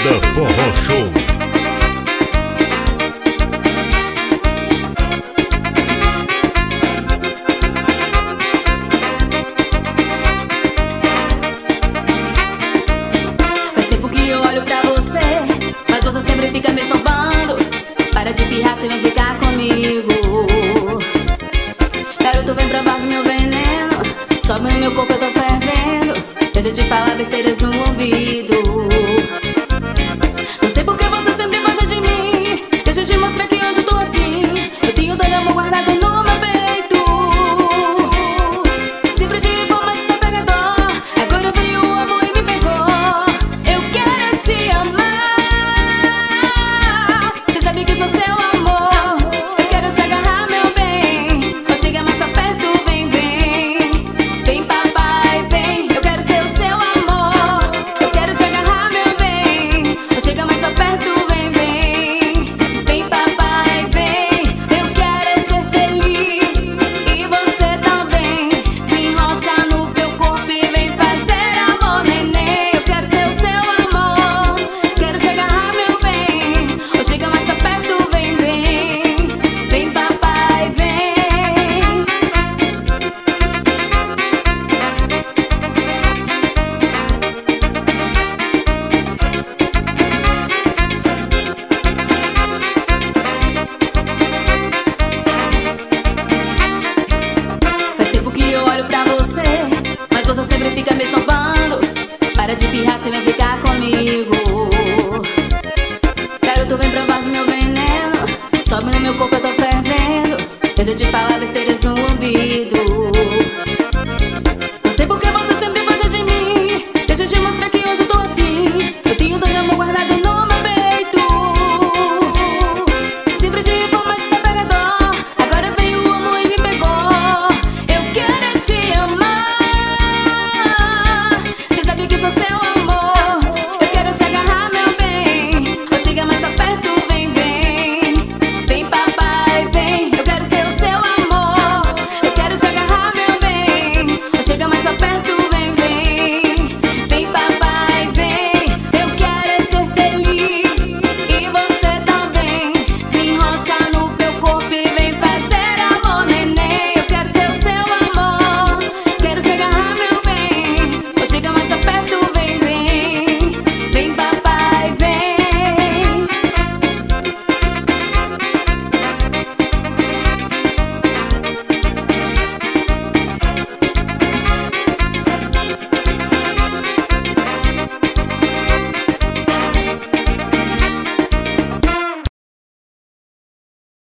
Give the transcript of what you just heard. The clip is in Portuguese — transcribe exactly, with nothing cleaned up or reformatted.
Banda Forró Show. Faz tempo que eu olho pra você, mas você sempre fica me salvando. Para de pirrar, você vem ficar comigo. Garoto, vem provar do meu veneno. Sobe no meu corpo, eu tô fervendo. Deixa eu te falar besteiras no ouvido. Não sei por que você sempre foge de mim. Deixa eu te mostrar que hoje eu tô afim. Eu tenho todo amor guardado no meu peito. Sempre de forma desapegador. Agora veio o amor e me pegou. Eu quero te amar. Você sabe que sou seu amor. Eu quero te agarrar, meu bem. Não chega mais pra perto, vem, vem. Vem, papai, vem. Eu quero ser o seu amor. Eu quero te agarrar, meu bem. Não chega mais pra perto, vem, vem. Vem, papai, vem. Eu quero é ser feliz. E você também. Se enrosca no meu corpo e vem fazer amor, neném. Eu quero ser o seu amor. Quero te agarrar, meu bem. Ou chega mais pra perto, vem, vem. Vem, papai, vem. Faz tempo que eu olho pra você, mas você sempre fica me salvando. Para de pirrar, você vem ficar comigo. Garoto, vem provar do meu veneno. Sobe no meu corpo, eu tô fervendo. Deixa eu te falar besteiras no ouvido. Não sei por que você sempre foge de mim. Deixa eu te mostrar que hoje eu tô afim. Eu tenho todo amor guardado no meu peito. Sempre de forma desapegador. Agora veio o amor e me pegou. Eu quero te amar. Você sabe que sou seu amor. Eu quero te agarrar, meu bem. Ou chega mais pra perto, vem, vem. Vem, papai, vem. Eu quero ser o seu amor. Eu quero te agarrar, meu bem. Ou chega mais pra perto.